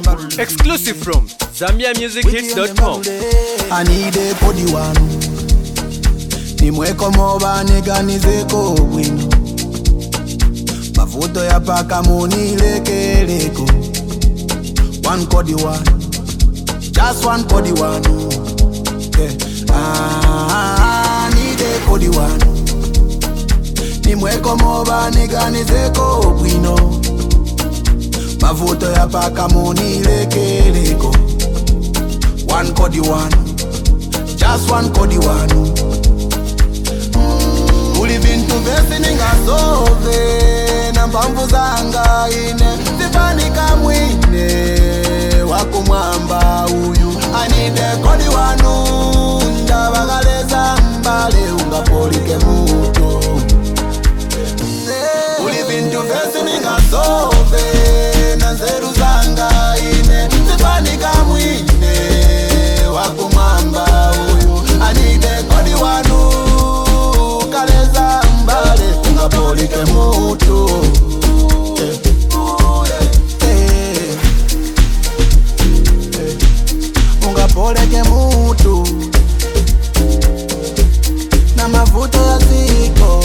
Exclusive from ZambiaMusicHits.com. I need a body one. Nimweko moba neganizeko wino. Mafuto ya paka muni leke leko. One body one. Just one body one. Yeah. I need a body one. Nimweko moba neganizeko wino. Mafuto ya paka muni leke leko. One body one. Just one body one. Ulivin to vesi ningasove na mpamvu zanga ine sifanika mwine wako mwamba uyu anide kodi wanu ndabagaleza mbale ungapolike muto Ulivin to vesi ningasove na zeru zanga ine sifanika mwine wako mwamba uyu anide kodi wanu Polike mutu Unga poleke mutu Na mafuto ya ziko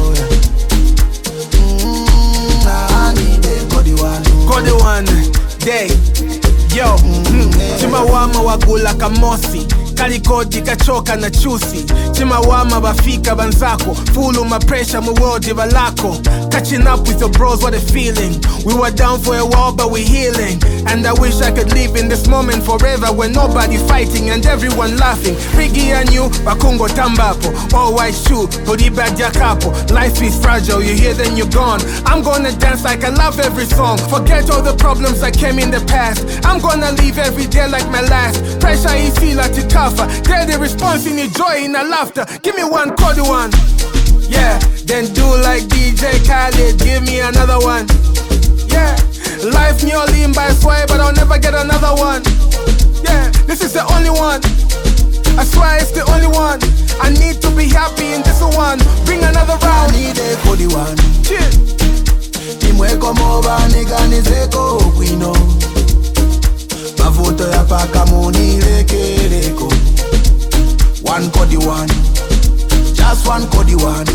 Kodi one day Yo Chimawama wagula kamosi Kalikodi kachoka na chusi Chimawama bafika banzako Fulu my pressure muwodi balako Catching up with your bros, what a feeling We were down for a while but we healing And I wish I could live in this moment forever When nobody fighting and everyone laughing Rigi and you, bakungo tambapo All white shoe, hoodie bag jakapo Life is fragile, you hear then you're gone I'm gonna dance like I love every song Forget all the problems that came in the past I'm gonna live every day like my last Pressure is feel like it cover They're the response in the joy, in the laughter Give me one, Cody one Yeah, then do like DJ Khaled Give me another one Yeah, life nearly by swipe But I'll never get another one Yeah, this is the only one I swear it's the only one I need to be happy in this one Bring another round I need a Cody one Chill Nimweko moba neganizeko wino Mafuto ya paka muni leke leko One Cody one Just one Cody one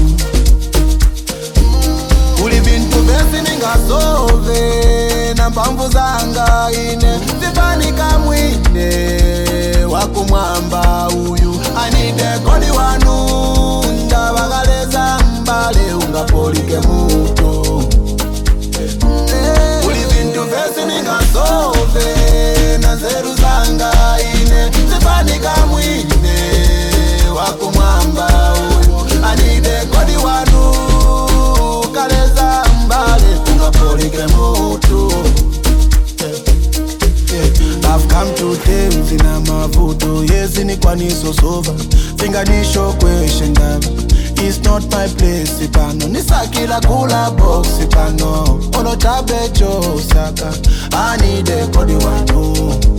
Ulivin to vesi ningasove Na mpamvu zanga ine sifanika mwine wako mwamba uyu Anide kodi wanu ndabagaleza mbale ungapolike muto Ulivin to vesi ningasove na zeru zanga ine sifanika mwine wako mwamba uyu Anide kodi wanu kaleza mbale ungapolike mutu I've come to terms in a mavuto Yes ni kwaniso sova Finganisho question daba It's not my place ipano Nisakila kula box ipano Ono tabe jo saka I need a kodi wanu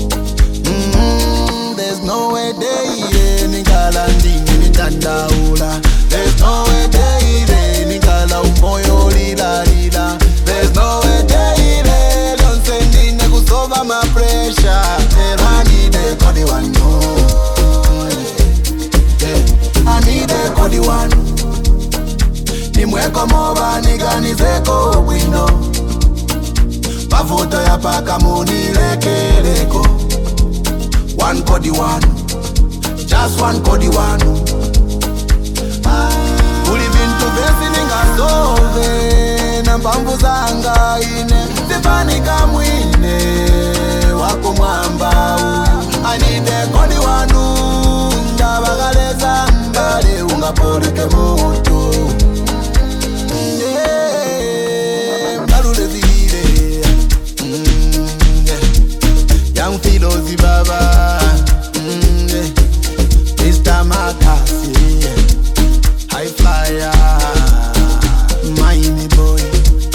There's no way they Ningala ndini nitandaula There's no way they Ningala umoyo lila lila There's no way they Don't send in a kusova my pressure I need a kodi one I need a kodi one Nimweko moba niganizeko wino Mafuto ya paka muni leke leko One Cody one Just one Cody one Ulivin to vesi ningasove Na mpamvu zanga ine sifanika mwine wako mwamba uyu Anide kodi wanu ndabagaleza mbale ungapolike mutu Mbalule zile Young Filozi baba Mr. Makasi High flyer Miami boy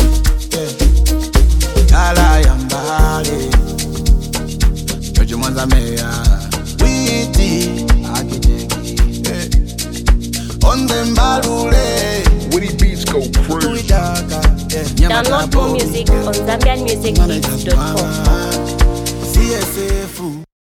Kala yambale Jojo Mwanzamea Witi Akiteki On the Mbalule Witty beats go crazy Download more music on ZambianMusicHits.com. BSF